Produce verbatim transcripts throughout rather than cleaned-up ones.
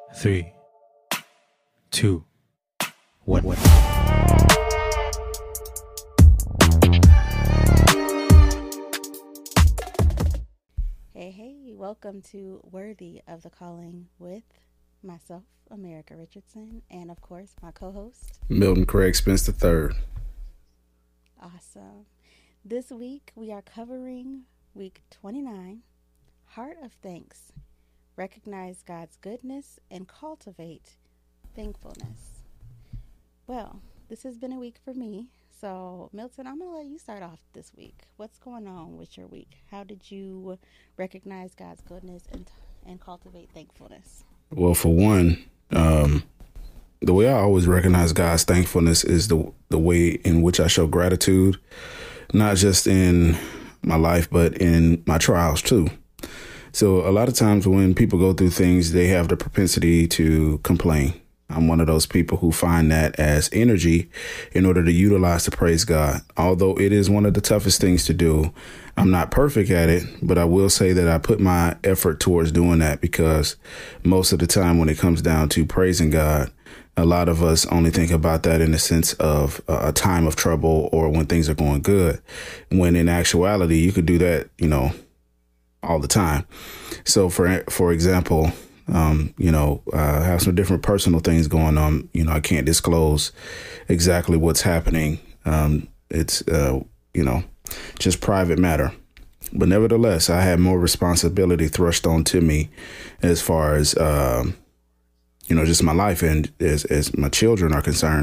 three, two, one. one. Hey, hey, welcome to Worthy of the Calling with myself, America Richardson, and of course, my co host, Milton Craig Spence the third. Awesome. This week, we are covering week twenty-nine, Heart of Thanks. Recognize God's goodness and cultivate thankfulness. Well, this has been a week for me. So, Milton, I'm going to let you start off this week. What's going on with your week? How did you recognize God's goodness and and cultivate thankfulness? Well, for one, um, the way I always recognize God's thankfulness is the the way in which I show gratitude, not just in my life, but in my trials too. So a lot of times when people go through things, they have the propensity to complain. I'm one of those people who find that as energy in order to utilize to praise God. Although it is one of the toughest things to do, I'm not perfect at it, but I will say that I put my effort towards doing that because most of the time when it comes down to praising God, a lot of us only think about that in the sense of a time of trouble or when things are going good, when in actuality, you could do that, you know, all the time. So for for example, um, you know, I have some different personal things going on. You know, I can't disclose exactly what's happening. Um, it's, uh, you know, just private matter. But nevertheless, I had more responsibility thrust onto me as far as, um, you know, just my life and as, as my children are concerned.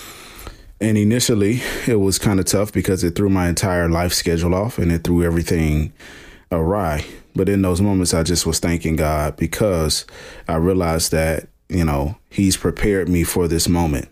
And initially, it was kind of tough because it threw my entire life schedule off and it threw everything awry. But in those moments, I just was thanking God because I realized that, you know, he's prepared me for this moment.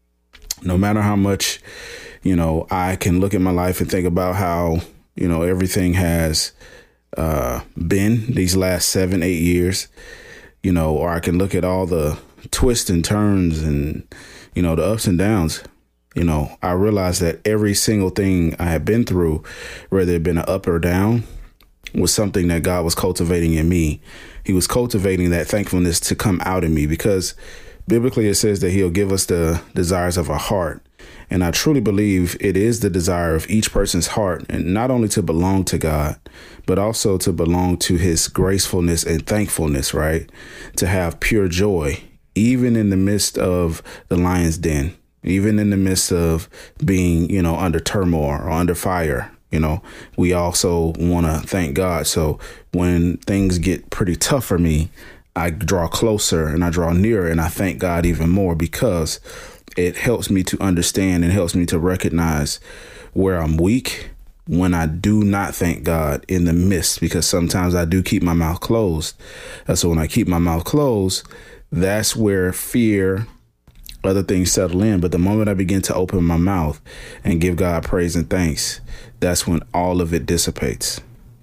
No matter how much, you know, I can look at my life and think about how, you know, everything has uh, been these last seven, eight years, you know, or I can look at all the twists and turns and, you know, the ups and downs. You know, I realized that every single thing I had been through, whether it been an up or down, was something that God was cultivating in me. He was cultivating that thankfulness to come out in me because biblically it says that he'll give us the desires of our heart. And I truly believe it is the desire of each person's heart, and not only to belong to God, but also to belong to his gracefulness and thankfulness, right? To have pure joy, even in the midst of the lion's den, even in the midst of being, you know, under turmoil or under fire. You know, we also want to thank God. So when things get pretty tough for me, I draw closer and I draw nearer and I thank God even more because it helps me to understand and helps me to recognize where I'm weak when I do not thank God in the midst, because sometimes I do keep my mouth closed. And so when I keep my mouth closed, that's where fear, other things settle in. But the moment I begin to open my mouth and give God praise and thanks, that's when all of it dissipates.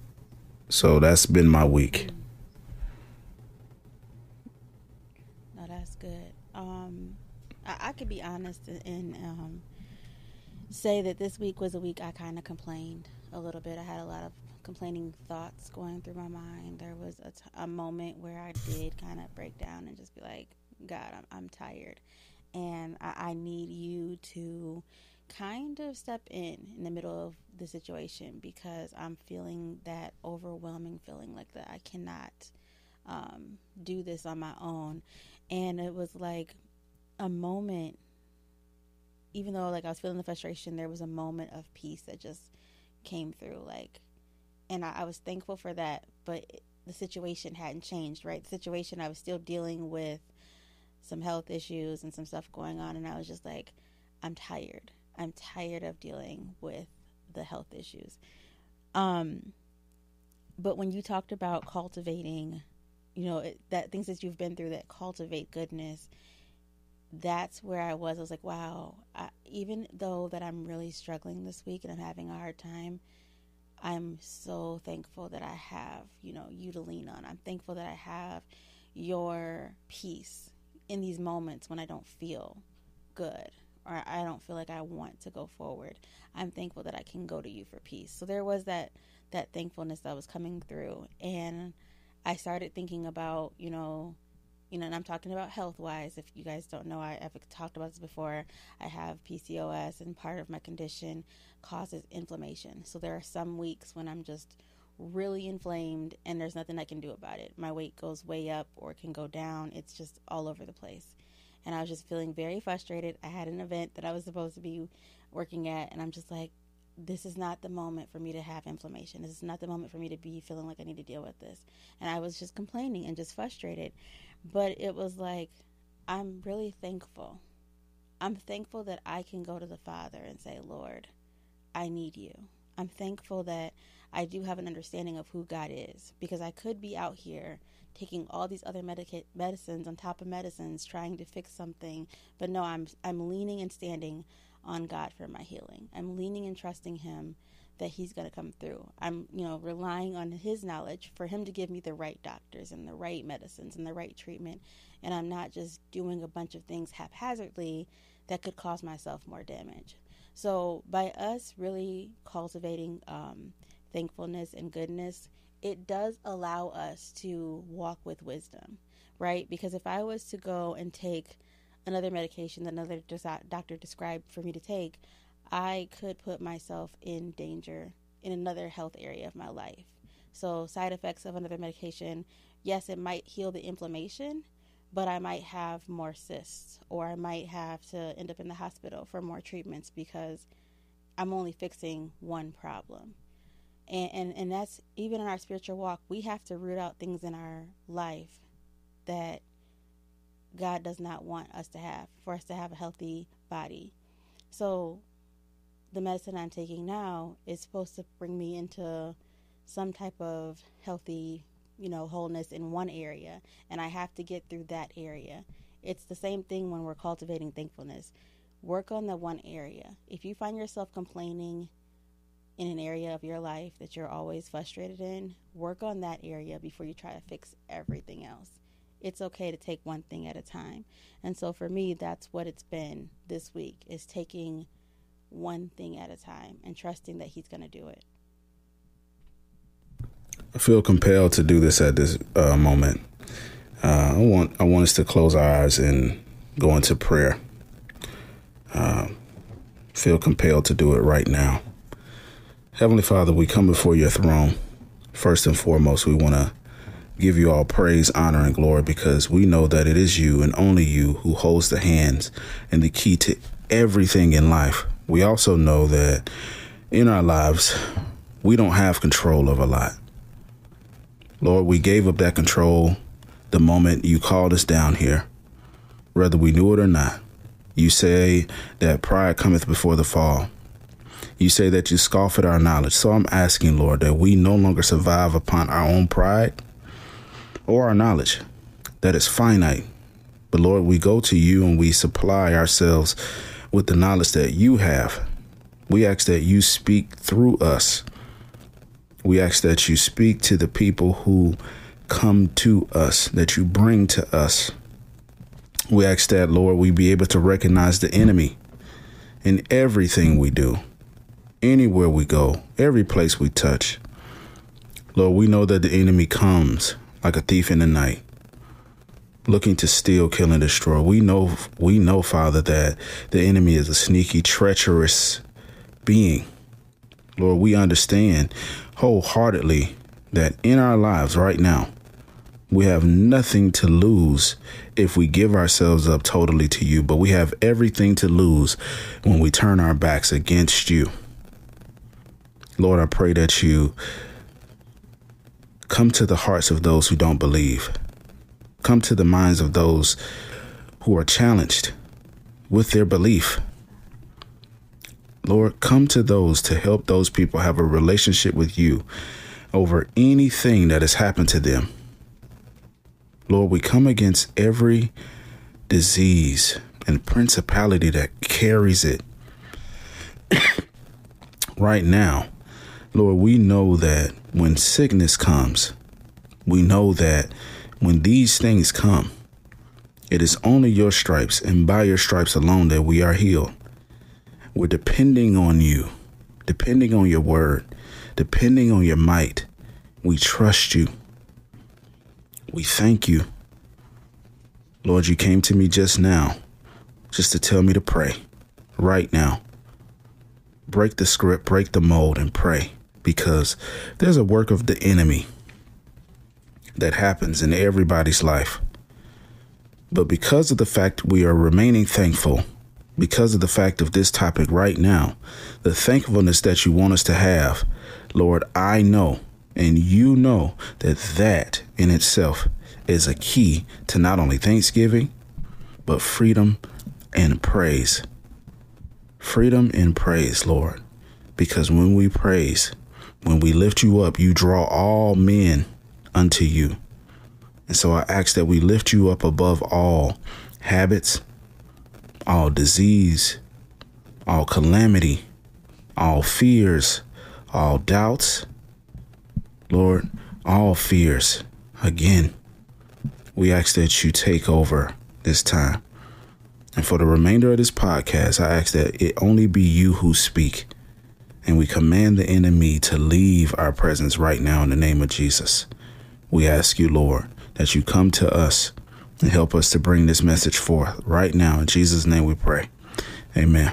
So that's been my week. No, that's good. Um, I, I could be honest and um, say that this week was a week I kind of complained a little bit. I had a lot of complaining thoughts going through my mind. There was a, t- a moment where I did kind of break down and just be like, God, I'm, I'm tired. And I, I need you to kind of step in in the middle of the situation because I'm feeling that overwhelming feeling like that I cannot um, do this on my own. And it was like a moment, even though like I was feeling the frustration, there was a moment of peace that just came through. Like, and I, I was thankful for that, but it, the situation hadn't changed, right? The situation, I was still dealing with some health issues and some stuff going on. And I was just like, I'm tired. I'm tired of dealing with the health issues. Um, but when you talked about cultivating, you know, it, that things that you've been through that cultivate goodness, that's where I was. I was like, wow, I, even though that I'm really struggling this week and I'm having a hard time, I'm so thankful that I have, you know, you to lean on. I'm thankful that I have your peace in these moments when I don't feel good or I don't feel like I want to go forward. I'm thankful that I can go to you for peace. So there was that that thankfulness that was coming through, and I started thinking about, you know, you know, and I'm talking about health wise. If you guys don't know, I, I've talked about this before. I have P C O S, and part of my condition causes inflammation. So there are some weeks when I'm just really inflamed and there's nothing I can do about it. My weight goes way up or it can go down. It's just all over the place. And I was just feeling very frustrated. I had an event that I was supposed to be working at, and I'm just like, this is not the moment for me to have inflammation. This is not the moment for me to be feeling like I need to deal with this. And I was just complaining and just frustrated. But it was like, I'm really thankful. I'm thankful that I can go to the Father and say, Lord, I need you. I'm thankful that I do have an understanding of who God is, because I could be out here taking all these other medica- medicines on top of medicines, trying to fix something. But no, I'm I'm leaning and standing on God for my healing. I'm leaning and trusting him that he's going to come through. I'm, you know, relying on his knowledge for him to give me the right doctors and the right medicines and the right treatment. And I'm not just doing a bunch of things haphazardly that could cause myself more damage. So by us really cultivating um, thankfulness and goodness, it does allow us to walk with wisdom, right? Because if I was to go and take another medication that another doctor described for me to take, I could put myself in danger in another health area of my life. So side effects of another medication, yes, it might heal the inflammation, but I might have more cysts, or I might have to end up in the hospital for more treatments because I'm only fixing one problem. And, and, and that's even in our spiritual walk, we have to root out things in our life that God does not want us to have, for us to have a healthy body. So the medicine I'm taking now is supposed to bring me into some type of healthy, you know, wholeness in one area, and I have to get through that area. It's the same thing when we're cultivating thankfulness. Work on the one area. If you find yourself complaining in an area of your life that you're always frustrated in, work on that area before you try to fix everything else. It's okay to take one thing at a time. And so for me, that's what it's been this week, is taking one thing at a time and trusting that he's going to do it. I feel compelled to do this at this uh, moment. Uh, I want I want us to close our eyes and go into prayer. Uh, feel compelled to do it right now. Heavenly Father, we come before your throne. First and foremost, we want to give you all praise, honor, and glory, because we know that it is you and only you who holds the hands and the key to everything in life. We also know that in our lives, we don't have control of a lot. Lord, we gave up that control the moment you called us down here, whether we knew it or not. You say that pride cometh before the fall. You say that you scoff at our knowledge. So I'm asking, Lord, that we no longer survive upon our own pride or our knowledge that is finite. But Lord, we go to you and we supply ourselves with the knowledge that you have. We ask that you speak through us. We ask that you speak to the people who come to us, that you bring to us. We ask that, Lord, we be able to recognize the enemy in everything we do, anywhere we go, every place we touch. Lord, we know that the enemy comes like a thief in the night, looking to steal, kill, and destroy. We know, we know, Father, that the enemy is a sneaky, treacherous being. Lord, we understand wholeheartedly that in our lives right now, we have nothing to lose if we give ourselves up totally to you, but we have everything to lose when we turn our backs against you. Lord, I pray that you come to the hearts of those who don't believe. Come to the minds of those who are challenged with their belief. Lord, come to those to help those people have a relationship with you over anything that has happened to them. Lord, we come against every disease and principality that carries it right now. Lord, we know that when sickness comes, we know that when these things come, it is only your stripes and by your stripes alone that we are healed. We're depending on you, depending on your word, depending on your might. We trust you. We thank you. Lord, you came to me just now, just to tell me to pray right now. Break the script, break the mold, and pray, because there's a work of the enemy that happens in everybody's life. But because of the fact we are remaining thankful, because of the fact of this topic right now, the thankfulness that you want us to have, Lord, I know, and you know, that that in itself is a key to not only thanksgiving, but freedom and praise. Freedom and praise, Lord, because when we praise, when we lift you up, you draw all men unto you. And so I ask that we lift you up above all habits, all disease, all calamity, all fears, all doubts, Lord, all fears. Again, we ask that you take over this time. And for the remainder of this podcast, I ask that it only be you who speak. And we command the enemy to leave our presence right now in the name of Jesus. We ask you, Lord, that you come to us and help us to bring this message forth right now. In Jesus' name we pray. Amen.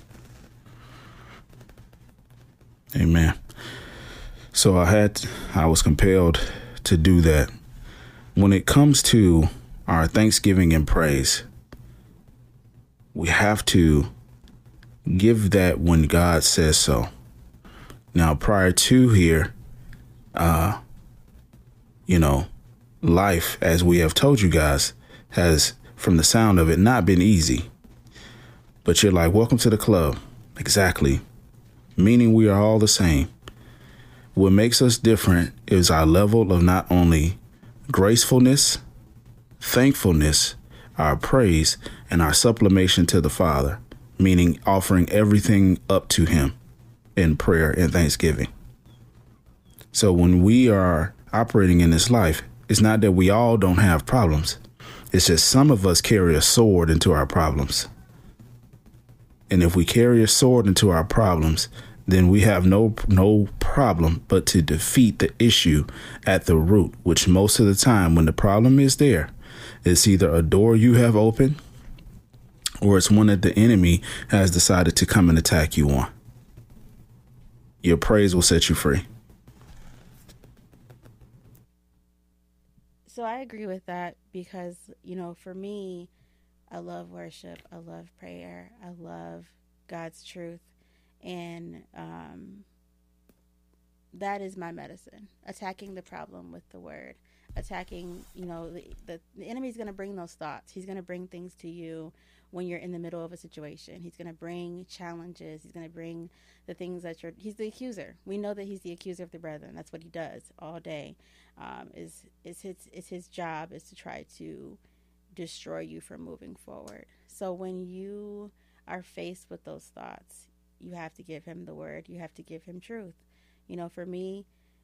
Amen. So I had, I was compelled to do that. When it comes to our thanksgiving and praise, we have to give that when God says so. Now, prior to here, uh, you know, life, as we have told you guys, has, from the sound of it, not been easy. But you're like, welcome to the club. Exactly. Meaning we are all the same. What makes us different is our level of not only gracefulness, thankfulness, our praise, and our supplementation to the Father, meaning offering everything up to him in prayer and thanksgiving. So when we are operating in this life, it's not that we all don't have problems. It's just some of us carry a sword into our problems. And if we carry a sword into our problems, then we have no no problem but to defeat the issue at the root, which most of the time when the problem is there, it's either a door you have opened or it's one that the enemy has decided to come and attack you on. Your praise will set you free. So I agree with that because, you know, for me, I love worship. I love prayer. I love God's truth. And um, that is my medicine, attacking the problem with the word, attacking, you know, the, the, the enemy's going to bring those thoughts. He's going to bring things to you when you're in the middle of a situation. He's going to bring challenges. He's going to bring the things that you're, he's the accuser. We know that he's the accuser of the brethren. That's what he does all day. Um, is, is his, is his job is to try to destroy you from moving forward. So when you are faced with those thoughts, you have to give him the word. You have to give him truth. You know, for me,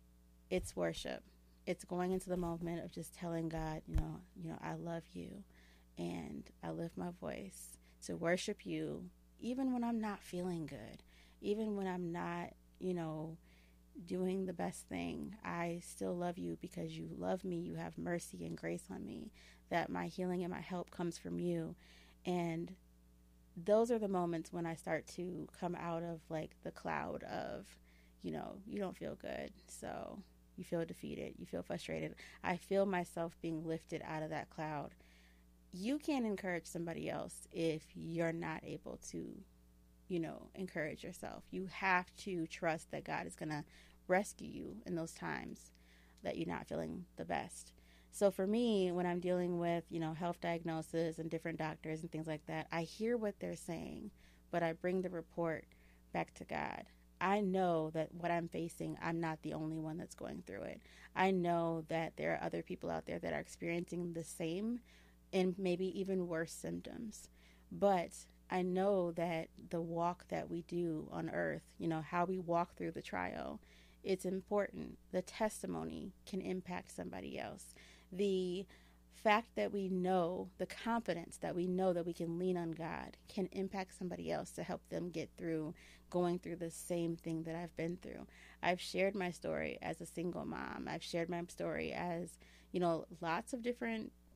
it's worship. It's going into the moment of just telling God, you know, you know, I love you, and I lift my voice to worship you, even when I'm not feeling good, even when I'm not, you know, doing the best thing. I still love you because you love me. You have mercy and grace on me, that my healing and my help comes from you. And those are the moments when I start to come out of like the cloud of, you know, you don't feel good. So you feel defeated. You feel frustrated. I feel myself being lifted out of that cloud. You can't encourage somebody else if you're not able to, you know, encourage yourself. You have to trust that God is going to rescue you in those times that you're not feeling the best. So for me, when I'm dealing with, you know, health diagnosis and different doctors and things like that, I hear what they're saying, but I bring the report back to God. I know that what I'm facing, I'm not the only one that's going through it. I know that there are other people out there that are experiencing the same and maybe even worse symptoms. But I know that the walk that we do on earth, you know, how we walk through the trial, it's important. The testimony can impact somebody else. The fact that we know, the confidence that we know that we can lean on God can impact somebody else to help them get through going through the same thing that I've been through. I've shared my story as a single mom. I've shared my story as, you know, lots of different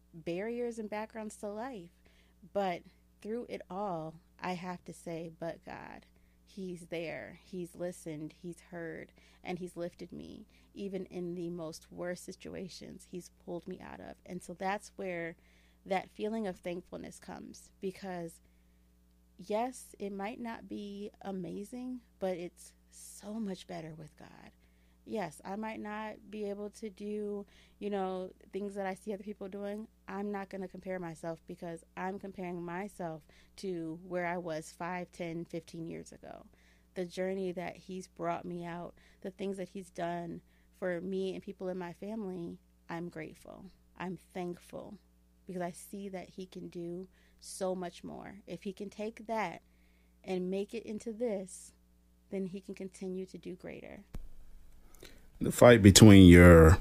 barriers and backgrounds to life. But through it all, I have to say, but God. He's there. He's listened. He's heard. And he's lifted me. Even in the most worst situations, he's pulled me out of. And so that's where that feeling of thankfulness comes. Because, yes, it might not be amazing, but it's so much better with God. Yes, I might not be able to do, you know, things that I see other people doing. I'm not going to compare myself because I'm comparing myself to where I was five, ten, fifteen years ago. The journey that he's brought me out, the things that he's done for me and people in my family, I'm grateful. I'm thankful because I see that he can do so much more. If he can take that and make it into this, then he can continue to do greater. The fight between your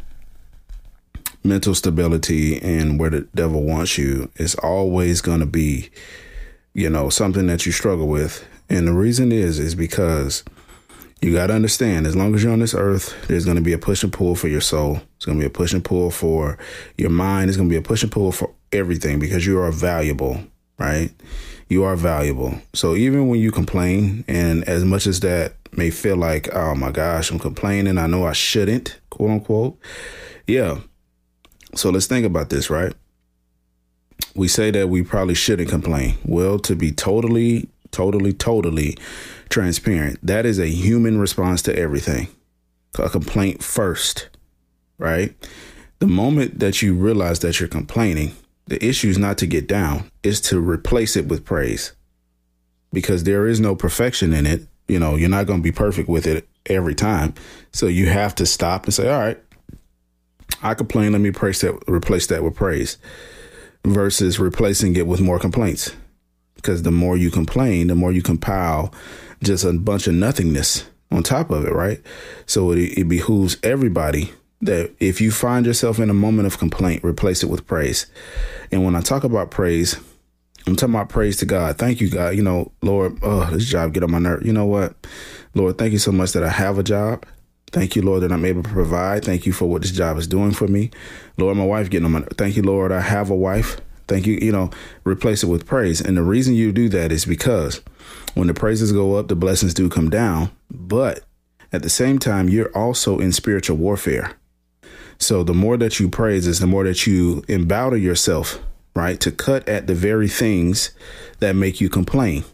mental stability and where the devil wants you is always going to be, you know, something that you struggle with. And the reason is, is because you got to understand, as long as you're on this earth, there's going to be a push and pull for your soul. It's going to be a push and pull for your mind. It's going to be a push and pull for everything because you are valuable, right? You are valuable. So even when you complain, and as much as that may feel like, oh my gosh, I'm complaining, I know I shouldn't, quote unquote. Yeah. So let's think about this, right? We say that we probably shouldn't complain. Well, to be totally, totally, totally transparent, that is a human response to everything. A complaint first, right? The moment that you realize that you're complaining, the issue is not to get down, it's to replace it with praise, because there is no perfection in it. You know, you're not going to be perfect with it every time. So you have to stop and say, all right, I complain. Let me praise that, replace that with praise versus replacing it with more complaints. Because the more you complain, the more you compile just a bunch of nothingness on top of it. Right. So it, it behooves everybody that if you find yourself in a moment of complaint, replace it with praise. And when I talk about praise, I'm talking about praise to God. Thank you, God. You know, Lord, oh, this job get on my nerve. You know what? Lord, thank you so much that I have a job. Thank you, Lord, that I'm able to provide. Thank you for what this job is doing for me. Lord, my wife getting on my nerve. Thank you, Lord, I have a wife. Thank you. You know, replace it with praise. And the reason you do that is because when the praises go up, the blessings do come down. But at the same time, you're also in spiritual warfare. So the more that you praise is the more that you empower yourself, right, to cut at the very things that make you complain.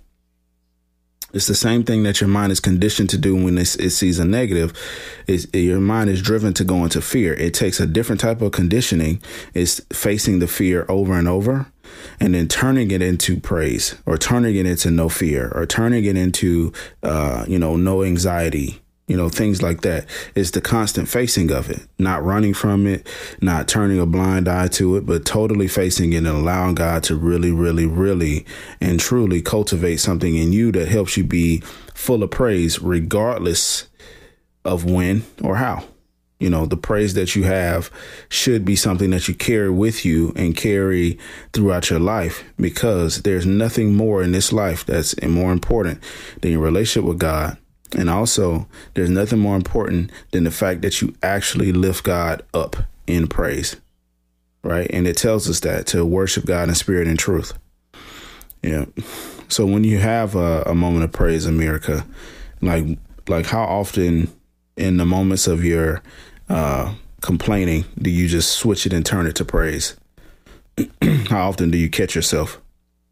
It's the same thing that your mind is conditioned to do when it, it sees a negative. Is your mind is driven to go into fear. It takes a different type of conditioning. It's facing the fear over and over and then turning it into praise, or turning it into no fear, or turning it into, uh, you know, no anxiety. You know, things like that. It's the constant facing of it, not running from it, not turning a blind eye to it, but totally facing it and allowing God to really, really, really and truly cultivate something in you that helps you be full of praise, regardless of when or how. You know, the praise that you have should be something that you carry with you and carry throughout your life, because there's nothing more in this life that's more important than your relationship with God. And also, there's nothing more important than the fact that you actually lift God up in praise. Right. And it tells us that to worship God in spirit and truth. Yeah. So when you have a, a moment of praise, America, like like how often in the moments of your uh, complaining do you just switch it and turn it to praise? How often do you catch yourself?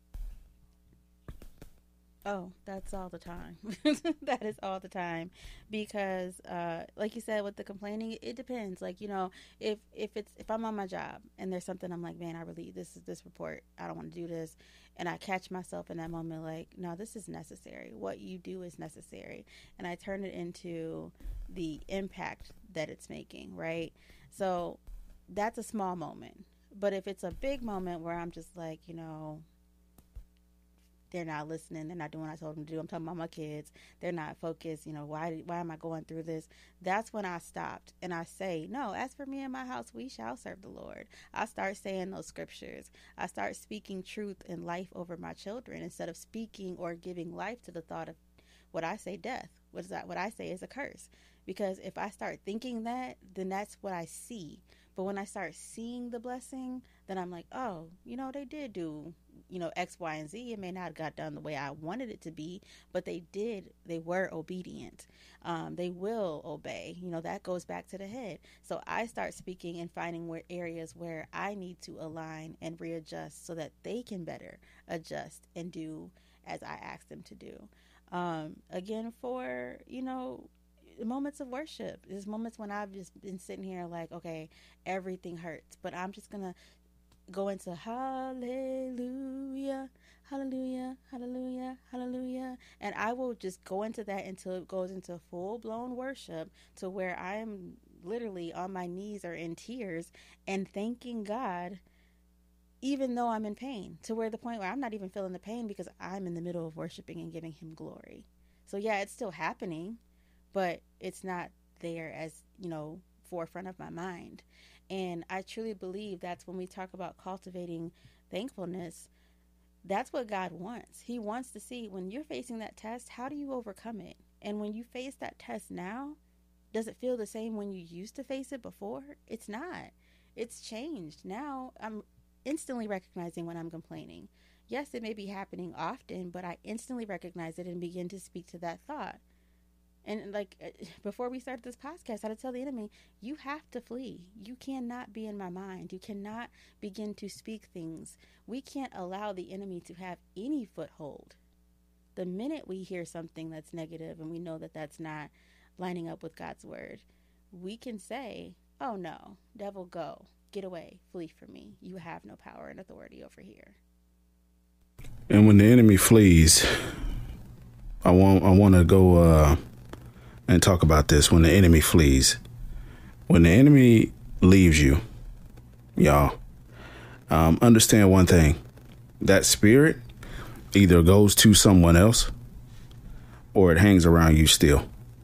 Oh, that's all the time. That is all the time. Because, uh, like you said, with the complaining, it depends. Like, you know, if, if it's, if I'm on my job and there's something I'm like, man, I really, this is this report, I don't want to do this. And I catch myself in that moment, like, no, this is necessary. What you do is necessary. And I turn it into the impact that it's making. Right. So that's a small moment. But if it's a big moment where I'm just like, you know, they're not listening. They're not doing what I told them to do. I'm talking about my kids. They're not focused. You know, why why am I going through this? That's when I stopped and I say, no, as for me and my house, we shall serve the Lord. I start saying those scriptures. I start speaking truth and life over my children instead of speaking or giving life to the thought of what I say death. What is that? What I say is a curse. Because if I start thinking that, then that's what I see But when I start seeing the blessing, then I'm like, oh, you know, they did do, you know, X, Y, and Z. It may not have got done the way I wanted it to be, but they did. They were obedient. Um, they will obey. You know, that goes back to the head. So I start speaking and finding where areas where I need to align and readjust so that they can better adjust and do as I ask them to do. Um, again, for, you know, moments of worship. There's moments when I've just been sitting here like, okay, everything hurts, but I'm just gonna go into hallelujah, hallelujah, hallelujah, hallelujah, and I will just go into that until it goes into full-blown worship, to where I am literally on my knees or in tears and thanking God, even though I'm in pain, to where the point where I'm not even feeling the pain because I'm in the middle of worshiping and giving him glory. So yeah, it's still happening, but it's not there as, you know, forefront of my mind. And I truly believe that's when we talk about cultivating thankfulness, that's what God wants. He wants to see, when you're facing that test, how do you overcome it? And when you face that test now, does it feel the same when you used to face it before? It's not. It's changed. Now I'm instantly recognizing when I'm complaining. Yes, it may be happening often, but I instantly recognize it and begin to speak to that thought. And like before we started this podcast, I had to tell the enemy, you have to flee. You cannot be in my mind. You cannot begin to speak things. We can't allow the enemy to have any foothold. The minute we hear something that's negative and we know that that's not lining up with God's word, we can say, oh no, devil, go, get away, flee from me. You have no power and authority over here. And when the enemy flees, I want I want to go uh, and talk about this. When the enemy flees, when the enemy leaves you, y'all, um, understand one thing: that spirit either goes to someone else or it hangs around you still.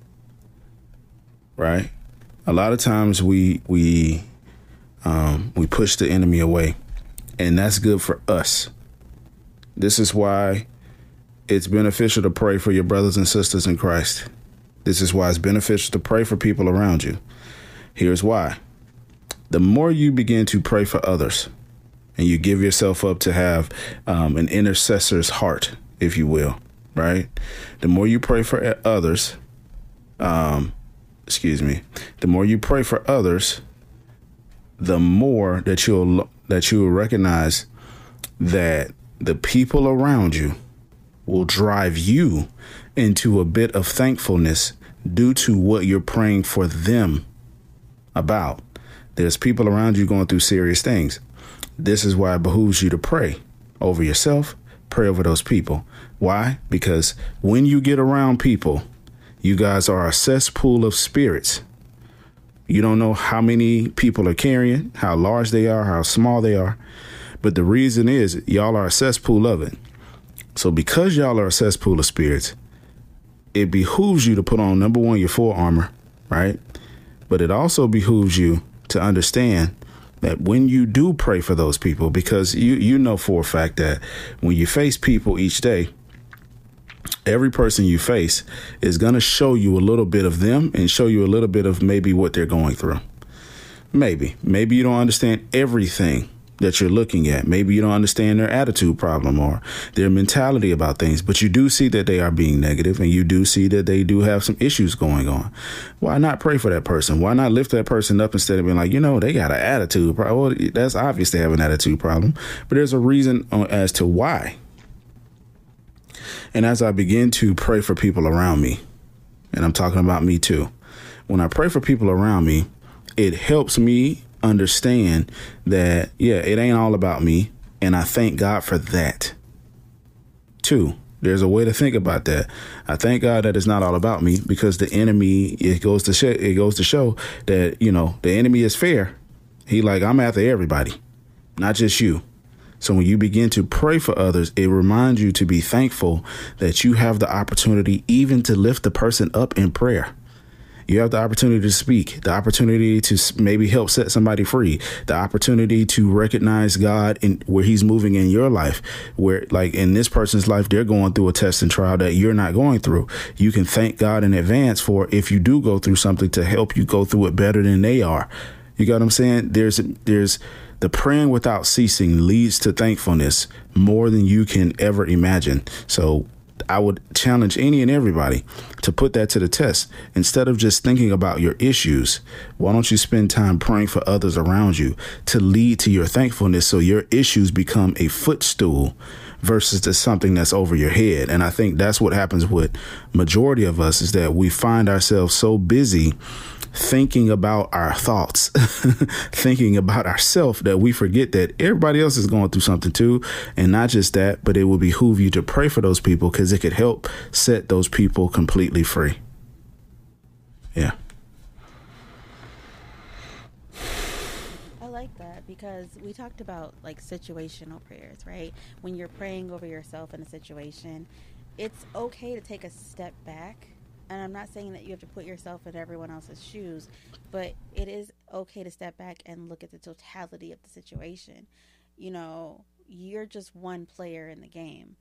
Right? A lot of times we we um, we push the enemy away, and that's good for us. This is why it's beneficial to pray for your brothers and sisters in Christ. This is why it's beneficial to pray for people around you. Here's why. The more you begin to pray for others and you give yourself up to have um, an intercessor's heart, if you will, right? The more you pray for others, um, excuse me, the more you pray for others, the more that you'll that you will recognize that the people around you will drive you into a bit of thankfulness due to what you're praying for them about. There's people around you going through serious things. This is why it behooves you to pray over yourself, pray over those people. Why? Because when you get around people, you guys are a cesspool of spirits. You don't know how many people are carrying, how large they are, how small they are. But the reason is y'all are a cesspool of it. So because y'all are a cesspool of spirits, it behooves you to put on, number one, your full armor, right? But it also behooves you to understand that when you do pray for those people, because you, you know for a fact that when you face people each day, every person you face is going to show you a little bit of them and show you a little bit of maybe what they're going through. Maybe, maybe you don't understand everything that you're looking at. Maybe you don't understand their attitude problem or their mentality about things, but you do see that they are being negative and you do see that they do have some issues going on. Why not pray for that person? Why not lift that person up instead of being like, you know, they got an attitude problem? Well, that's obvious they have an attitude problem, but there's a reason as to why. And as I begin to pray for people around me, and I'm talking about me too, when I pray for people around me, it helps me understand that, yeah, it ain't all about me. And I thank God for that. Two, there's a way to think about that. I thank God that it's not all about me, because the enemy, it goes to show, it goes to show that, you know, the enemy is fair. He like, I'm after everybody, not just you. So when you begin to pray for others, it reminds you to be thankful that you have the opportunity even to lift the person up in prayer. You have the opportunity to speak, the opportunity to maybe help set somebody free, the opportunity to recognize God in where he's moving in your life, where like in this person's life, they're going through a test and trial that you're not going through. You can thank God in advance for if you do go through something to help you go through it better than they are. You got what I'm saying? There's there's the praying without ceasing leads to thankfulness more than you can ever imagine. So I would challenge any and everybody to put that to the test. Instead of just thinking about your issues, why don't you spend time praying for others around you to lead to your thankfulness, so your issues become a footstool versus just something that's over your head. And I think that's what happens with majority of us, is that we find ourselves so busy thinking about our thoughts, thinking about ourselves, that we forget that everybody else is going through something too. And not just that, but it will behoove you to pray for those people, because it could help set those people completely free. Yeah. I like that, because we talked about like situational prayers, right? When you're praying over yourself in a situation, it's okay to take a step back. And I'm not saying that you have to put yourself in everyone else's shoes, but it is okay to step back and look at the totality of the situation. You know, you're just one player in the game.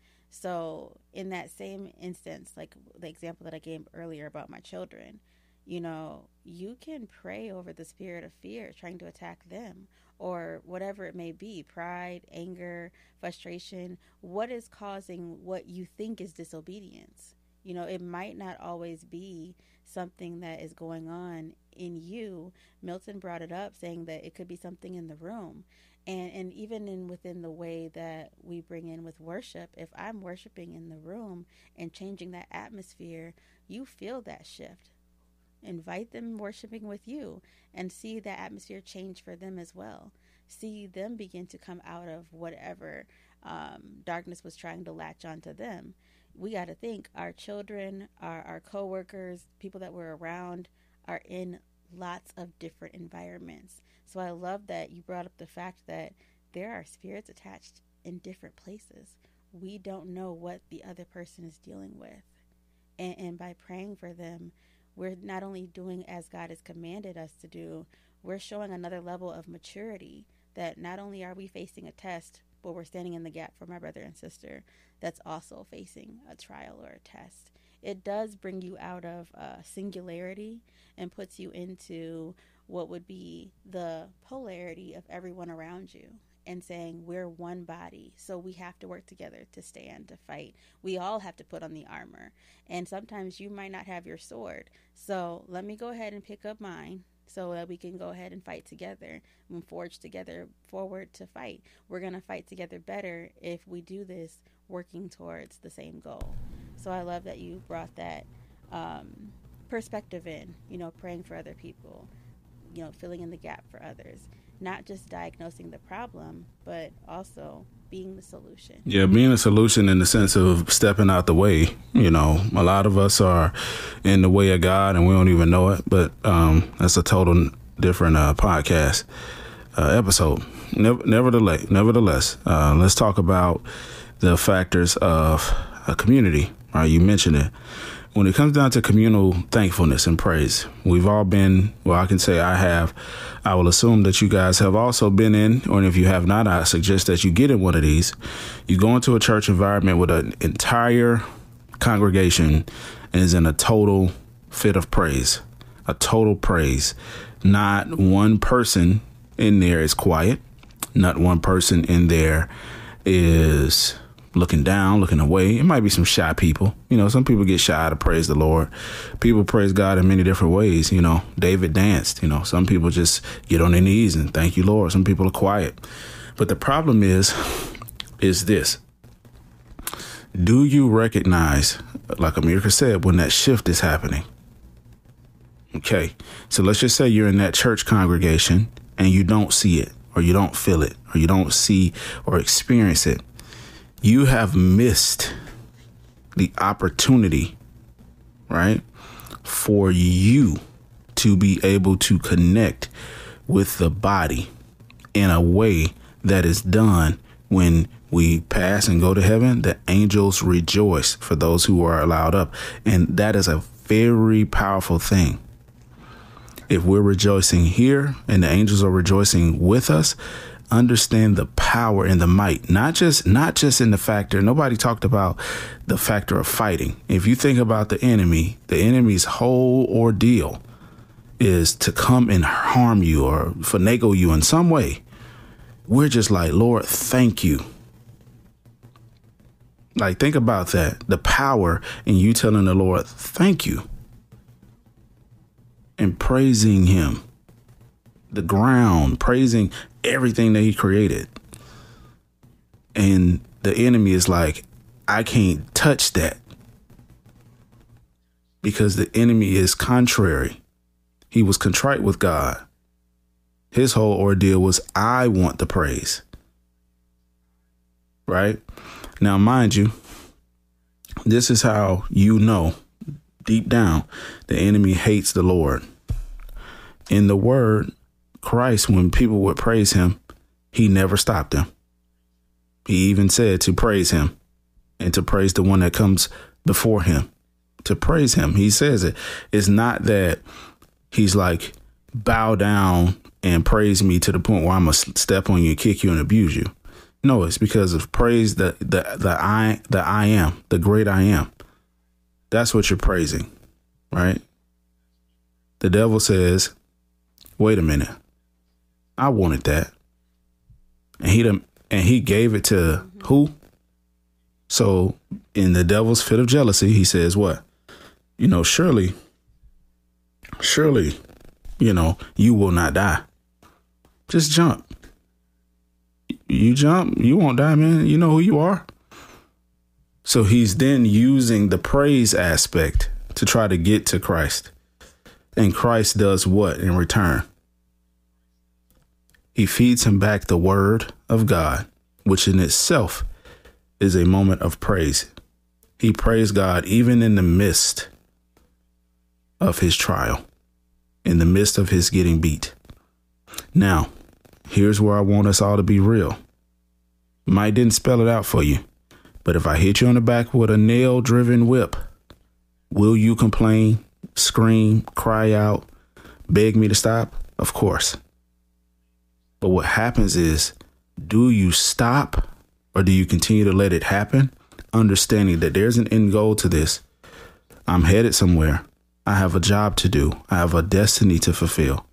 So in that same instance, like the example that I gave earlier about my children, you know, you can pray over the spirit of fear trying to attack them, or whatever it may be, pride, anger, frustration. What is causing what you think is disobedience? You know, it might not always be something that is going on in you. Milton brought it up, saying that it could be something in the room. And and even in within the way that we bring in with worship, if I'm worshiping in the room and changing that atmosphere, you feel that shift. Invite them worshiping with you and see that atmosphere change for them as well. See them begin to come out of whatever um, darkness was trying to latch onto them. We got to think our children, our, our coworkers, people that we're around are in lots of different environments. So I love that you brought up the fact that there are spirits attached in different places. We don't know what the other person is dealing with. And, and by praying for them, we're not only doing as God has commanded us to do, we're showing another level of maturity, that not only are we facing a test, but we're standing in the gap for my brother and sister that's also facing a trial or a test. It does bring you out of uh, singularity and puts you into what would be the polarity of everyone around you, and saying we're one body, so we have to work together to stand, to fight. We all have to put on the armor, and sometimes you might not have your sword, so let me go ahead and pick up mine, so that we can go ahead and fight together and forge together forward to fight. We're going to fight together better if we do this working towards the same goal. So I love that you brought that um, perspective in, you know, praying for other people, you know, filling in the gap for others, not just diagnosing the problem, but also being the solution. Yeah, being a solution in the sense of stepping out the way. You know, a lot of us are in the way of God and we don't even know it, but um, that's a total different uh, podcast uh, episode. Never, nevertheless, nevertheless uh, let's talk about the factors of a community. All right, you mentioned it. When it comes down to communal thankfulness and praise, we've all been, well, I can say I have. I will assume that you guys have also been in, or if you have not, I suggest that you get in one of these. You go into a church environment with an entire congregation and is in a total fit of praise, a total praise. Not one person in there is quiet. Not one person in there is looking down, looking away. It might be some shy people. You know, some people get shy to praise the Lord. People praise God in many different ways. You know, David danced. You know, some people just get on their knees and thank you, Lord. Some people are quiet. But the problem is, is this. Do you recognize, like Amirka said, when that shift is happening? Okay, so let's just say you're in that church congregation and you don't see it, or you don't feel it, or you don't see or experience it. You have missed the opportunity, right, for you to be able to connect with the body in a way that is done when we pass and go to heaven. The angels rejoice for those who are allowed up. And that is a very powerful thing. If we're rejoicing here and the angels are rejoicing with us, understand the power and the might, not just not just in the factor. Nobody talked about the factor of fighting. If you think about the enemy, the enemy's whole ordeal is to come and harm you or finagle you in some way, we're just like, Lord, thank you. Like, think about that. The power in you telling the Lord, thank you, and praising him, the ground, praising everything that he created. And the enemy is like, I can't touch that, because the enemy is contrary. He was contrite with God. His whole ordeal was, I want the praise. Right? Now, mind you, this is how you know deep down the enemy hates the Lord. In the word, Christ, when people would praise him, he never stopped them. He even said to praise him and to praise the one that comes before him, to praise him. He says it. It's not that he's like, bow down and praise me to the point where I'm going to step on you, kick you, and abuse you. No, it's because of praise the, the, the I, the I am, the great I am. That's what you're praising, right? The devil says, wait a minute, I wanted that. And he done, and he gave it to who? So in the devil's fit of jealousy, he says, what? You know, surely, surely, you know, you will not die. Just jump. You jump, you won't die, man. You know who you are. So he's then using the praise aspect to try to get to Christ. And Christ does what in return? He feeds him back the word of God, which in itself is a moment of praise. He praised God even in the midst of his trial, in the midst of his getting beat. Now, here's where I want us all to be real. Might didn't spell it out for you, but if I hit you on the back with a nail driven whip, will you complain, scream, cry out, beg me to stop? Of course. But what happens is, do you stop or do you continue to let it happen? Understanding that there's an end goal to this. I'm headed somewhere. I have a job to do. I have a destiny to fulfill.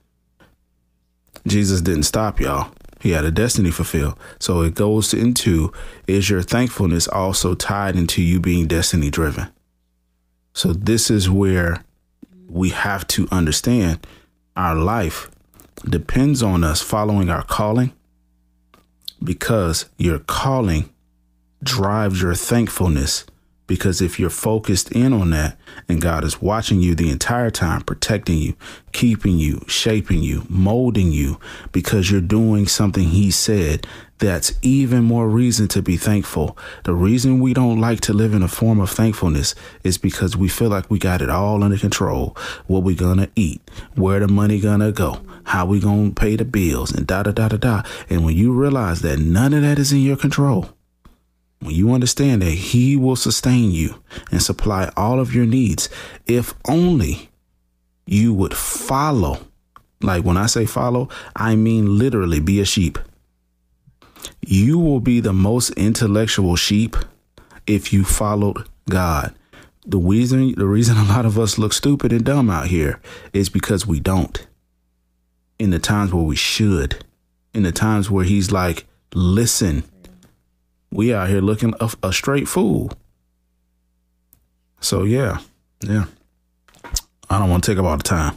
Jesus didn't stop, y'all. He had a destiny to fulfill. So it goes into, is your thankfulness also tied into you being destiny driven? So this is where we have to understand our life depends on us following our calling, because your calling drives your thankfulness. Because if you're focused in on that and God is watching you the entire time, protecting you, keeping you, shaping you, molding you, because you're doing something he said, that's even more reason to be thankful. The reason we don't like to live in a form of thankfulness is because we feel like we got it all under control. What we gonna eat, where the money gonna go, how we gonna pay the bills, and da da da da da. And when you realize that none of that is in your control, when you understand that he will sustain you and supply all of your needs, if only you would follow. Like when I say follow, I mean literally be a sheep. You will be the most intellectual sheep if you followed God. The reason, the reason a lot of us look stupid and dumb out here is because we don't. In the times where we should, in the times where he's like, listen, we out here looking a, a straight fool. So, yeah, yeah. I don't want to take up all the time.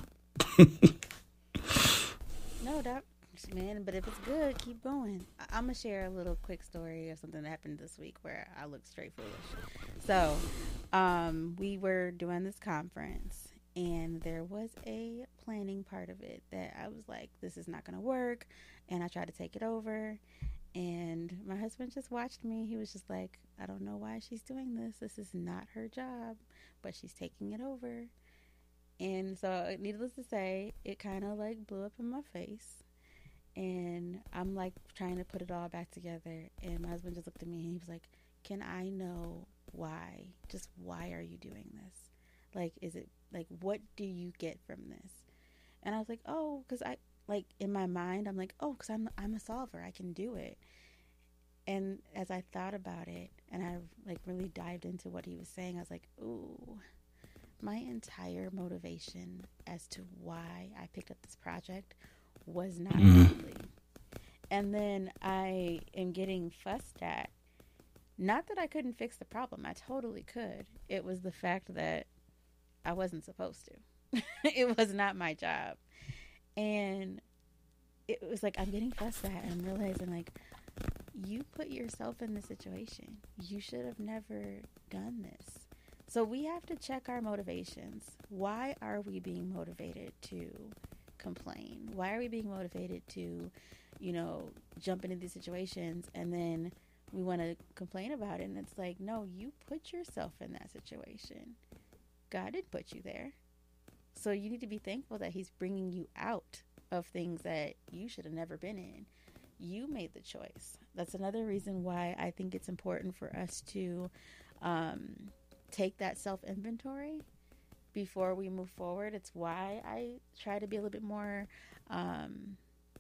No, Doc, man, but if it's good, keep going. I- I'm going to share a little quick story of something that happened this week where I looked straight foolish. So, um, we were doing this conference, and there was a planning part of it that I was like, this is not going to work, and I tried to take it over. And my husband just watched me. He was just like, I don't know why she's doing this. This is not her job, but she's taking it over. And so, needless to say, it kind of like blew up in my face. And I'm like trying to put it all back together. And my husband just looked at me and he was like, can I know why? Just why are you doing this? Like, is it like, what do you get from this? And I was like, oh, because I, like in my mind, I'm like, oh, because I'm I'm a solver. I can do it. And as I thought about it and I like really dived into what he was saying, I was like, ooh, my entire motivation as to why I picked up this project was not Mm. godly. And then I am getting fussed at. Not that I couldn't fix the problem. I totally could. It was the fact that I wasn't supposed to. It was not my job. And it was like, I'm getting fussed at, and I'm realizing, like, you put yourself in this situation. You should have never done this. So we have to check our motivations. Why are we being motivated to complain? Why are we being motivated to, you know, jump into these situations, and then we want to complain about it? And it's like, no, you put yourself in that situation. God didn't put you there. So you need to be thankful that he's bringing you out of things that you should have never been in. You made the choice. That's another reason why I think it's important for us to um, take that self-inventory before we move forward. It's why I try to be a little bit more um,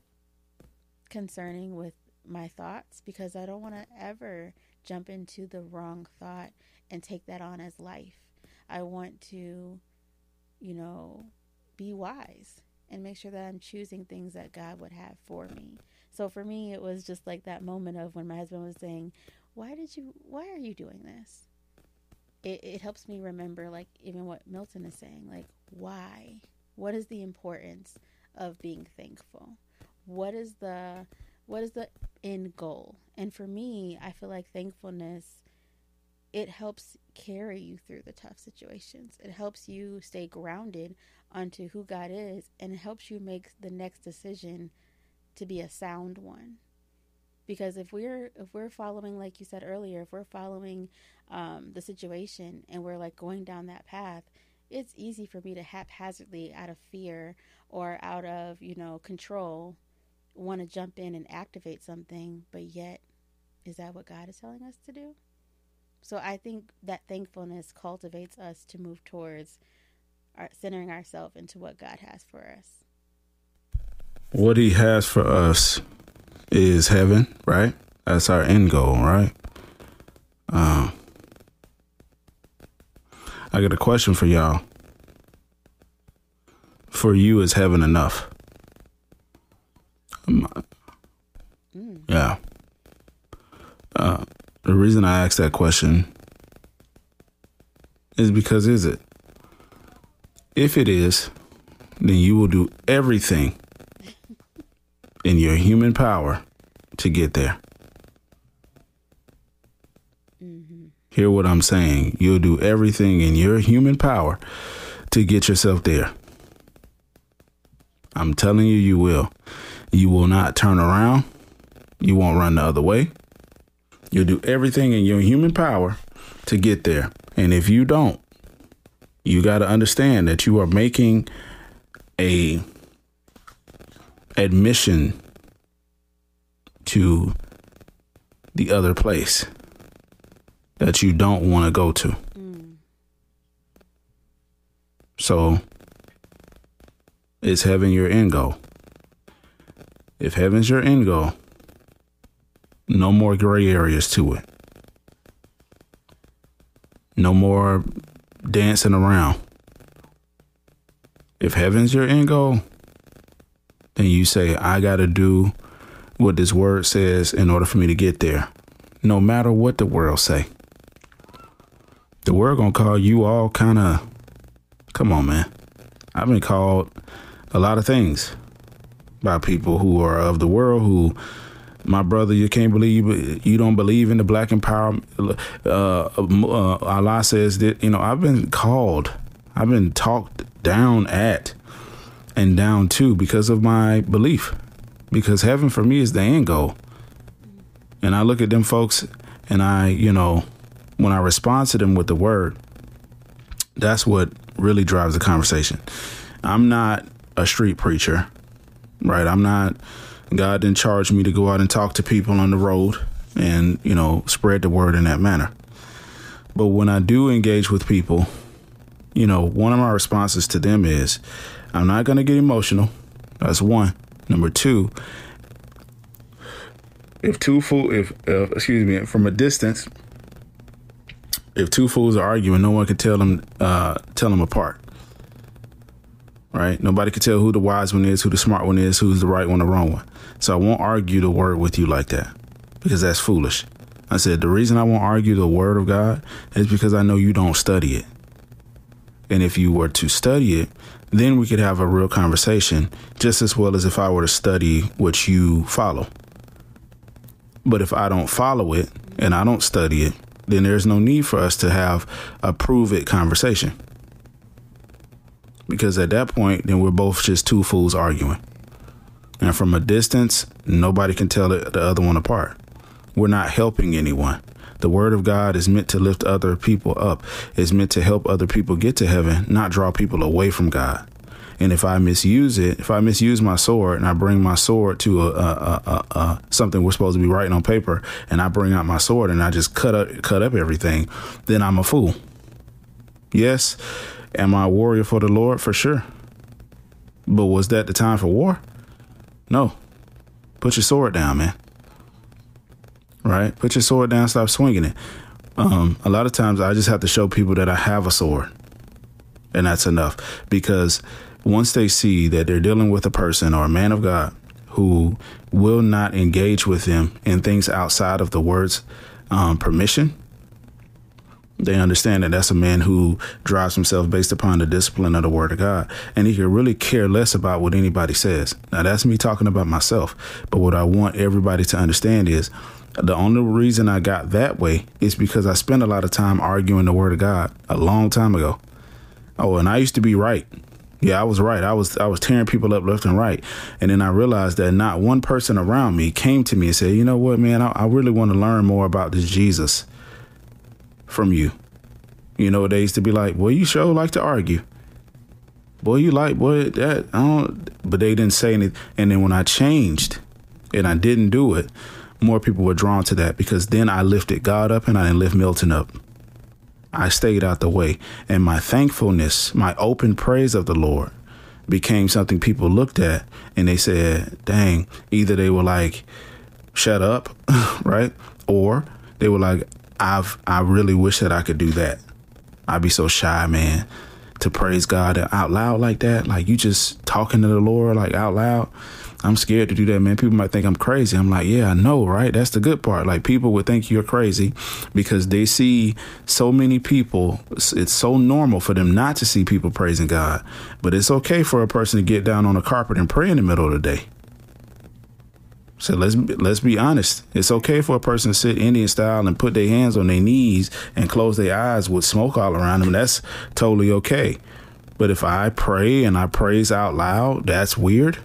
concerning with my thoughts, because I don't want to ever jump into the wrong thought and take that on as life. I want to, you know, be wise and make sure that I'm choosing things that God would have for me. So for me, it was just like that moment of when my husband was saying, why did you, why are you doing this? It, it helps me remember, like, even what Milton is saying, like, why? What is the importance of being thankful? What is the, what is the end goal? And for me, I feel like thankfulness, it helps carry you through the tough situations. It helps you stay grounded onto who God is, and it helps you make the next decision to be a sound one. Because if we're if we're following, like you said earlier, if we're following um, the situation and we're like going down that path, it's easy for me to haphazardly, out of fear or out of, you know, control, want to jump in and activate something. But yet, is that what God is telling us to do? So I think that thankfulness cultivates us to move towards our, centering ourselves into what God has for us. What he has for us is heaven, right? That's our end goal, right? Um, I got a question for y'all. For you, is heaven enough? Um, Mm. Yeah. Uh, the reason I asked that question is because, is it? If it is, then you will do everything in your human power to get there. Mm-hmm. Hear what I'm saying. You'll do everything in your human power to get yourself there. I'm telling you, you will. You will not turn around. You won't run the other way. You'll do everything in your human power to get there. And if you don't, you got to understand that you are making a admission to the other place that you don't want to go to. Mm. So, is heaven your end goal? If heaven's your end goal, no more gray areas to it. No more dancing around. If heaven's your end goal, then you say, I got to do what this word says in order for me to get there. No matter what the world say. The world gonna call you all kind of, come on, man. I've been called a lot of things by people who are of the world, who, my brother, you can't believe, you don't believe in the black empowerment. Uh, uh, Allah says that, you know, I've been called, I've been talked down at and down to because of my belief, because heaven for me is the end goal. And I look at them folks and I, you know, when I respond to them with the word, that's what really drives the conversation. I'm not a street preacher, right? I'm not, God didn't charge me to go out and talk to people on the road and, you know, spread the word in that manner. But when I do engage with people, you know, one of my responses to them is, I'm not going to get emotional. That's one. Number two, if two fool, if, uh, excuse me, from a distance, if two fools are arguing, no one can tell them uh, tell them apart. Right? Nobody can tell who the wise one is, who the smart one is, who's the right one, the wrong one. So I won't argue the word with you like that, because that's foolish. I said the reason I won't argue the word of God is because I know you don't study it. And if you were to study it, then we could have a real conversation, just as well as if I were to study what you follow. But if I don't follow it and I don't study it, then there's no need for us to have a prove it conversation. Because at that point, then we're both just two fools arguing. And from a distance, nobody can tell the other one apart. We're not helping anyone. The word of God is meant to lift other people up. It's meant to help other people get to heaven, not draw people away from God. And if I misuse it, if I misuse my sword and I bring my sword to a, a, a, a something we're supposed to be writing on paper, and I bring out my sword and I just cut up, cut up everything, then I'm a fool. Yes. Am I a warrior for the Lord? For sure. But was that the time for war? No. Put your sword down, man. Right? Put your sword down. Stop swinging it. Um, a lot of times I just have to show people that I have a sword. And that's enough. Because once they see that they're dealing with a person or a man of God who will not engage with them in things outside of the word's um, permission, they understand that that's a man who drives himself based upon the discipline of the word of God. And he can really care less about what anybody says. Now, that's me talking about myself. But what I want everybody to understand is the only reason I got that way is because I spent a lot of time arguing the word of God a long time ago. Oh, and I used to be right. Yeah, I was right. I was I was tearing people up left and right. And then I realized that not one person around me came to me and said, you know what, man, I, I really want to learn more about this Jesus from you. You know, they used to be like, boy, you sure like to argue. Boy, you like, boy, that, I don't, but they didn't say anything. And then when I changed and I didn't do it, more people were drawn to that, because then I lifted God up and I didn't lift Milton up. I stayed out the way, and my thankfulness, my open praise of the Lord became something people looked at and they said, dang, either they were like, shut up, right? Or they were like, I've, I really wish that I could do that. I'd be so shy, man, to praise God out loud like that. Like, you just talking to the Lord, like, out loud. I'm scared to do that, man. People might think I'm crazy. I'm like, yeah, I know, right? That's the good part. Like, people would think you're crazy because they see so many people. It's so normal for them not to see people praising God. But it's okay for a person to get down on the carpet and pray in the middle of the day. So let's let's be honest. It's okay for a person to sit Indian style and put their hands on their knees and close their eyes with smoke all around them. That's totally okay. But if I pray and I praise out loud, that's weird.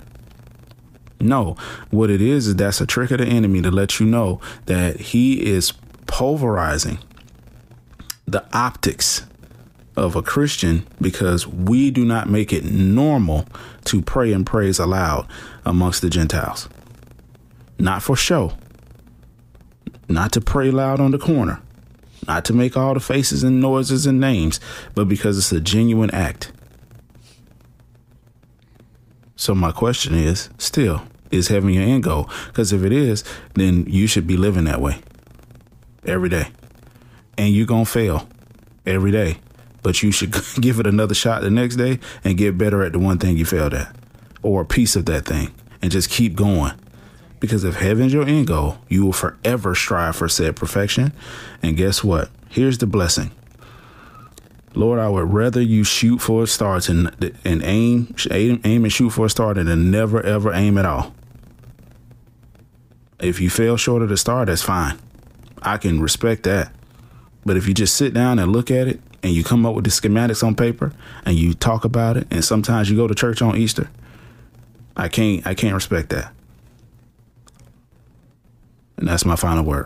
No, what it is is that's a trick of the enemy to let you know that he is pulverizing the optics of a Christian, because we do not make it normal to pray and praise aloud amongst the Gentiles. Not for show, not to pray loud on the corner, not to make all the faces and noises and names, but because it's a genuine act. So my question is still, is heaven your end goal? Because if it is, then you should be living that way every day. And you're going to fail every day. But you should give it another shot the next day and get better at the one thing you failed at, or a piece of that thing, and just keep going. Because if heaven's your end goal, you will forever strive for said perfection. And guess what? Here's the blessing. Lord, I would rather you shoot for a start and, and aim, aim, aim and shoot for a start than never, ever aim at all. If you fail short of the star, that's fine. I can respect that. But if you just sit down and look at it and you come up with the schematics on paper and you talk about it, and sometimes you go to church on Easter, I can't, I can't respect that. And that's my final word.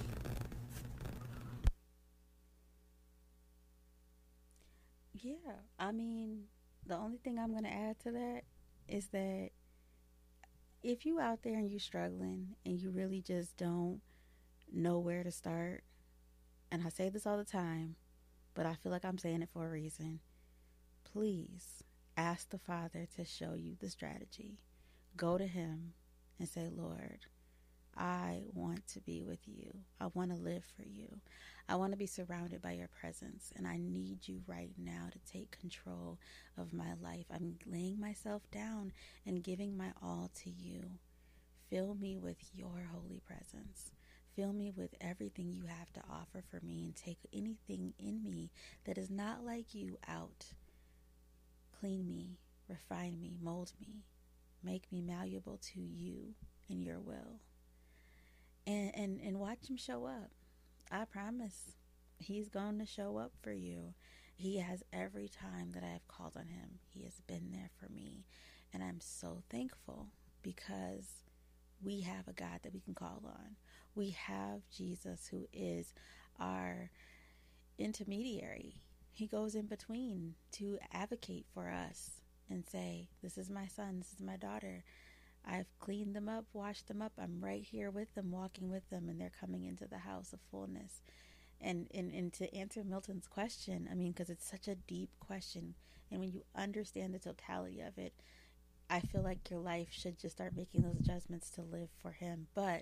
Yeah, I mean, the only thing I'm going to add to that is that if you out there and you struggling and you really just don't know where to start, and I say this all the time, but I feel like I'm saying it for a reason, please ask the Father to show you the strategy. Go to him and say, Lord, I want to be with you. I want to live for you. I want to be surrounded by your presence. And I need you right now to take control of my life. I'm laying myself down and giving my all to you. Fill me with your holy presence. Fill me with everything you have to offer for me, and take anything in me that is not like you out. Clean me, refine me, mold me, make me malleable to you and your will. And, and, and watch him show up. I promise he's going to show up for you. He has every time that I have called on him. He has been there for me. And I'm so thankful because we have a God that we can call on. We have Jesus, who is our intermediary. He goes in between to advocate for us and say, this is my son, this is my daughter. I've cleaned them up, washed them up. I'm right here with them, walking with them, and they're coming into the house of fullness. And, and, and to answer Milton's question, I mean, because it's such a deep question, and when you understand the totality of it, I feel like your life should just start making those adjustments to live for him. But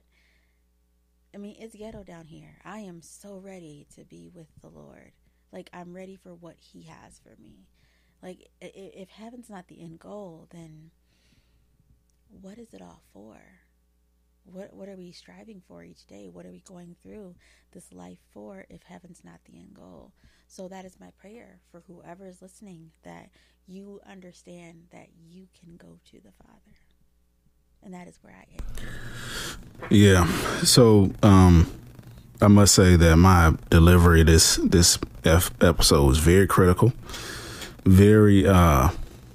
I mean, it's ghetto down here. I am so ready to be with the Lord. Like, I'm ready for what he has for me. Like, if heaven's not the end goal, then what is it all for? What what are we striving for each day? What are we going through this life for if heaven's not the end goal? So that is my prayer for whoever is listening, that you understand that you can go to the Father. And that is where I am. Yeah. So um, I must say that my delivery this this F episode was very critical, very uh,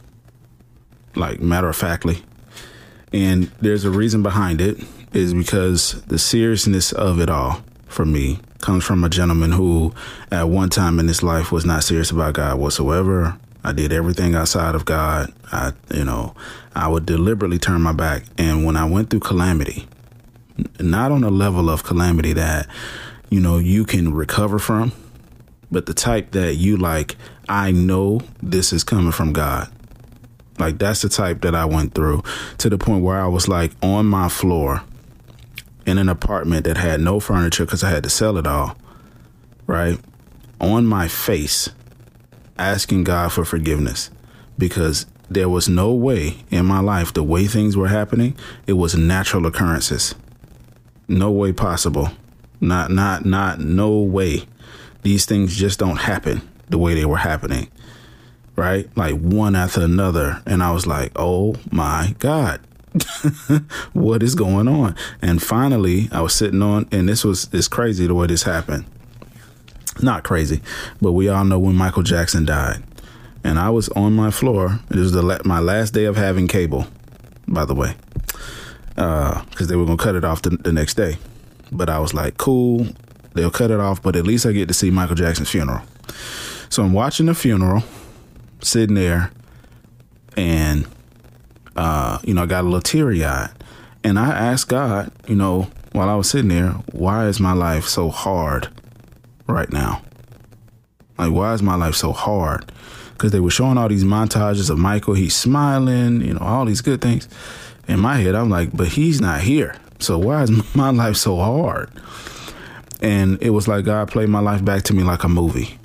like matter of factly, and there's a reason behind it. Is because the seriousness of it all for me comes from a gentleman who at one time in his life was not serious about God whatsoever. I did everything outside of God. I, you know, I would deliberately turn my back. And when I went through calamity, not on a level of calamity that, you know, you can recover from, but the type that you like, I know this is coming from God. Like, that's the type that I went through, to the point where I was like on my floor in an apartment that had no furniture because I had to sell it all, right? On my face, asking God for forgiveness, because there was no way in my life, the way things were happening, it was natural occurrences. No way possible. Not, not, not, no way. These things just don't happen the way they were happening, right? Like one after another. And I was like, oh my God, what is going on? And finally I was sitting on, and this was, it's crazy the way this happened. Not crazy, but we all know when Michael Jackson died, and I was on my floor. It was the la- my last day of having cable, by the way, uh, because they were going to cut it off the, the next day. But I was like, cool, they'll cut it off, but at least I get to see Michael Jackson's funeral. So I'm watching the funeral, sitting there, and, uh, you know, I got a little teary eyed, and I asked God, you know, while I was sitting there, why is my life so hard right now? Like, why is my life so hard? Because they were showing all these montages of Michael. He's smiling, you know, all these good things. In my head, I'm like, but he's not here. So why is my life so hard? And it was like God played my life back to me like a movie.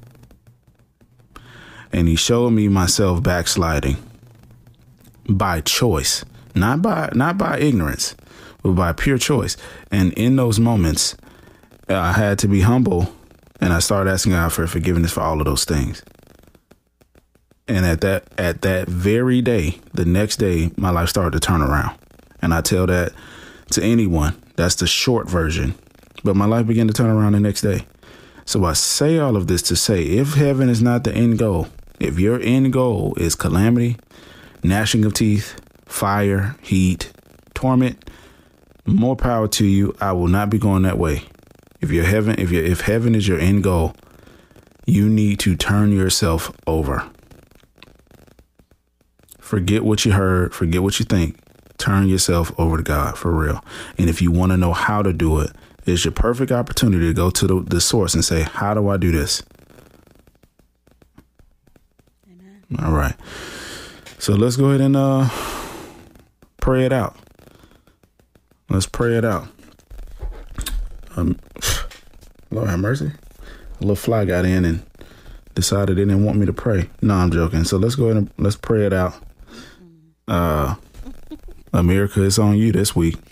And he showed me myself backsliding by choice, not by not by ignorance, but by pure choice. And in those moments, I had to be humble, and I started asking God for forgiveness for all of those things. And at that at that very day, the next day, my life started to turn around. And I tell that to anyone. That's the short version. But my life began to turn around the next day. So I say all of this to say, if heaven is not the end goal, if your end goal is calamity, gnashing of teeth, fire, heat, torment, more power to you. I will not be going that way. If your heaven, if your, if heaven is your end goal, you need to turn yourself over. Forget what you heard. Forget what you think. Turn yourself over to God for real. And if you want to know how to do it, it's your perfect opportunity to go to the, the source and say, how do I do this? Amen. All right. So let's go ahead and uh, pray it out. Let's pray it out. Um, Lord have mercy. A little fly got in and decided they didn't want me to pray. No, I'm joking. So let's go ahead and let's pray it out. Uh, America, it's on you this week.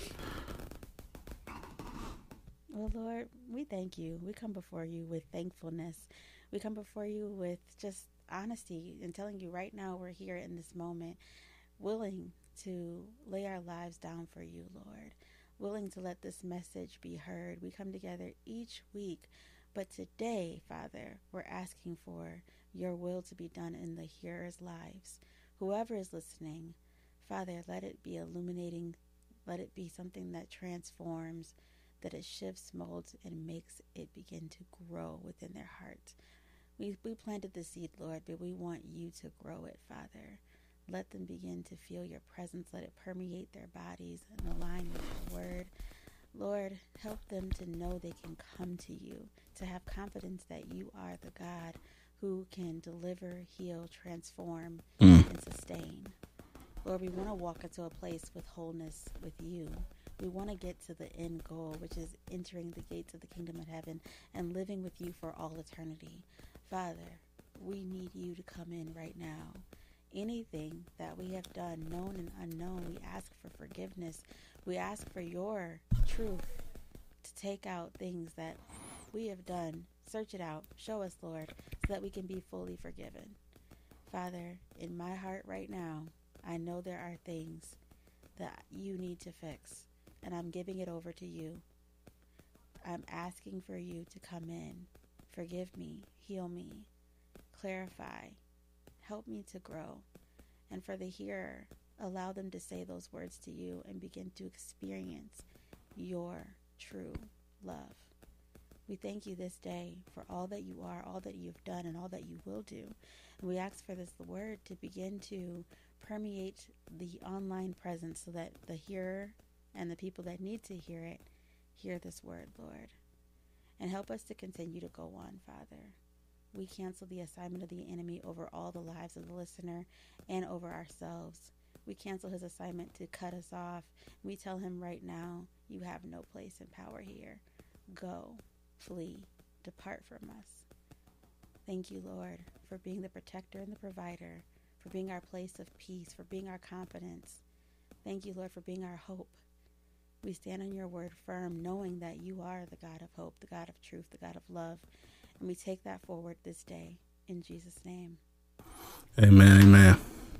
Well, Lord, we thank you. We come before you with thankfulness. We come before you with just honesty and telling you right now we're here in this moment, willing to lay our lives down for you, Lord, willing to let this message be heard. We come together each week, but today, Father, we're asking for your will to be done in the hearers' lives. Whoever is listening, Father, let it be illuminating. Let it be something that transforms, that it shifts, molds, and makes it begin to grow within their heart. We, we planted the seed, Lord, but we want you to grow it, Father. Let them begin to feel your presence. Let it permeate their bodies and align with your word. Lord, help them to know they can come to you, to have confidence that you are the God who can deliver, heal, transform, mm. and sustain. Lord, we want to walk into a place with wholeness with you. We want to get to the end goal, which is entering the gates of the kingdom of heaven and living with you for all eternity. Father, we need you to come in right now. Anything that we have done, known and unknown, we ask for forgiveness. We ask for your truth to take out things that we have done. Search it out. Show us, Lord, so that we can be fully forgiven. Father, in my heart right now, I know there are things that you need to fix, and I'm giving it over to you. I'm asking for you to come in. Forgive me, heal me, clarify, help me to grow. And for the hearer, allow them to say those words to you and begin to experience your true love. We thank you this day for all that you are, all that you've done, and all that you will do. And we ask for this word to begin to permeate the online presence so that the hearer and the people that need to hear it hear this word, Lord. And help us to continue to go on, Father. We cancel the assignment of the enemy over all the lives of the listener and over ourselves. We cancel his assignment to cut us off. We tell him right now, you have no place and power here. Go, flee, depart from us. Thank you, Lord, for being the protector and the provider, for being our place of peace, for being our confidence. Thank you, Lord, for being our hope. We stand on your word firm, knowing that you are the God of hope, the God of truth, the God of love. And we take that forward this day in Jesus' name. Amen. Amen.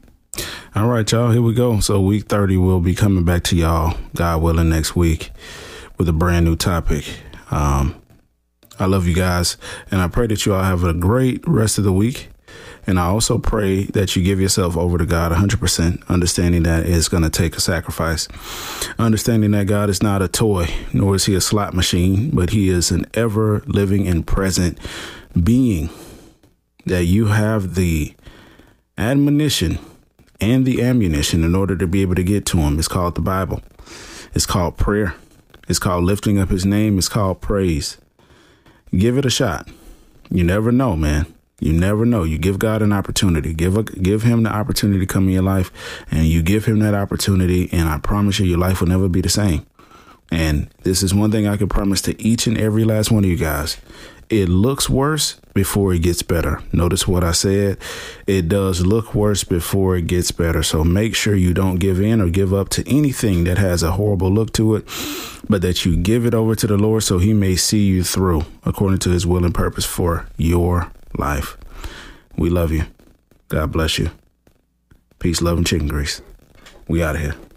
All right, y'all, here we go. So week thirty, we'll be coming back to y'all, God willing, next week with a brand new topic. Um, I love you guys, and I pray that you all have a great rest of the week. And I also pray that you give yourself over to God one hundred percent, understanding that it's going to take a sacrifice, understanding that God is not a toy, nor is he a slot machine, but he is an ever living and present being, that you have the admonition and the ammunition in order to be able to get to him. It's called the Bible. It's called prayer. It's called lifting up his name. It's called praise. Give it a shot. You never know, man. You never know. You give God an opportunity. Give a, give him the opportunity to come in your life, and you give him that opportunity, and I promise you, your life will never be the same. And this is one thing I can promise to each and every last one of you guys. It looks worse before it gets better. Notice what I said. It does look worse before it gets better. So make sure you don't give in or give up to anything that has a horrible look to it, but that you give it over to the Lord so he may see you through according to his will and purpose for your life. We love you. God bless you. Peace, love, and chicken grease. We out of here.